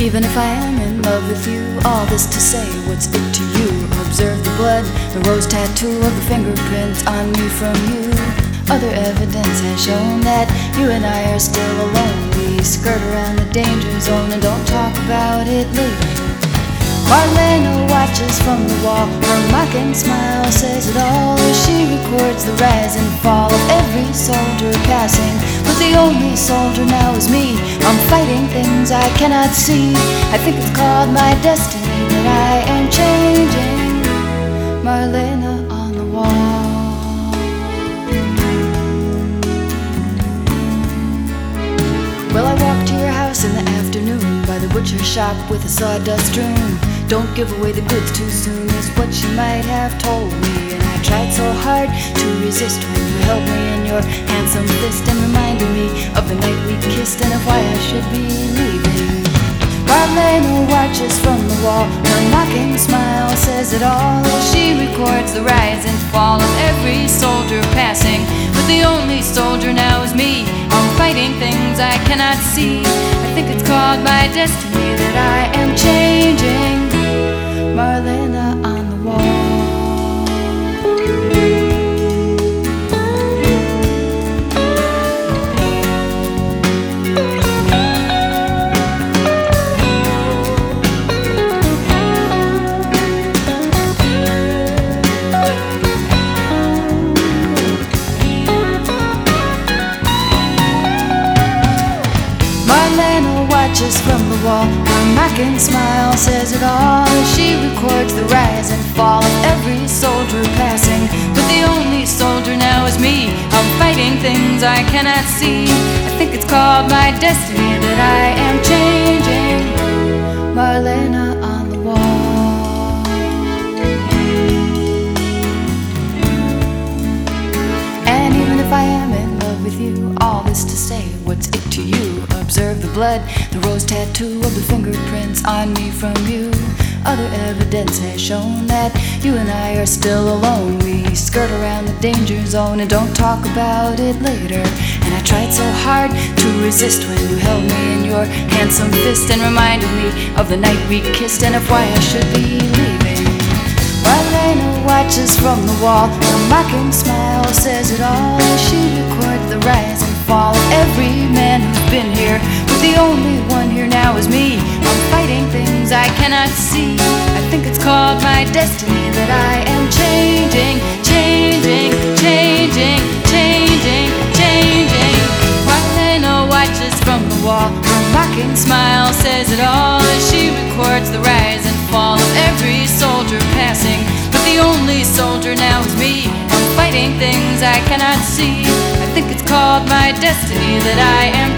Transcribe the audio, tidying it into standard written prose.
Even if I am in love with you, all this to say, what's it to you? Observe the blood, the rose tattoo of the fingerprints on me from you. Other evidence has shown that you and I are still alone. We skirt around the danger zone and don't talk about it later. Marlena watches from the wall, her mocking smile says it all as she records the rise and fall of every soldier passing. But the only soldier now is me. I'm fighting things I cannot see. I think it's called my destiny that I am changing. Marlena on the wall. Well, I walked to your house in the afternoon by the butcher shop with a sawdust strewn. Don't give away the goods too soon is what she might have told me. And I tried so hard to resist when you held me in your handsome fist and reminded me of the night we kissed and of why I should be leaving. Marlena watches from the wall, her mocking smile says it all as she records the rise and fall of every soldier passing. But the only soldier now is me. I'm fighting things I cannot see. I think it's called my destiny that I am changing. Marlena on the wall. Marlena watches from the wall, her mocking smile says it all as she records the rise and fall of every soldier passing. But the only soldier now is me. I'm fighting things I cannot see. I think it's called my destiny that I am changing. Marlena on the wall. And even if I am in love with you, all this to say, what's it to you? Observe the blood, the rose tattoo of the fingerprints on me from you. Other evidence has shown that you and I are still alone. We skirt around the danger zone and don't talk about it later. And I tried so hard to resist when you held me in your handsome fist and reminded me of the night we kissed and of why I should be leaving. Marlena watches from the wall, her mocking smile says it all as she records the rise and fall of every man who's been here. But the only one here now is me. I'm fighting things I cannot see. I think it's called my destiny that I am changing, changing, changing, changing, changing. Marlena watches from the wall, her mocking smile says it all as she records the rise and fall of every soldier passing. But the only soldier now is me. I'm fighting things I cannot see. I think it's called my destiny that I am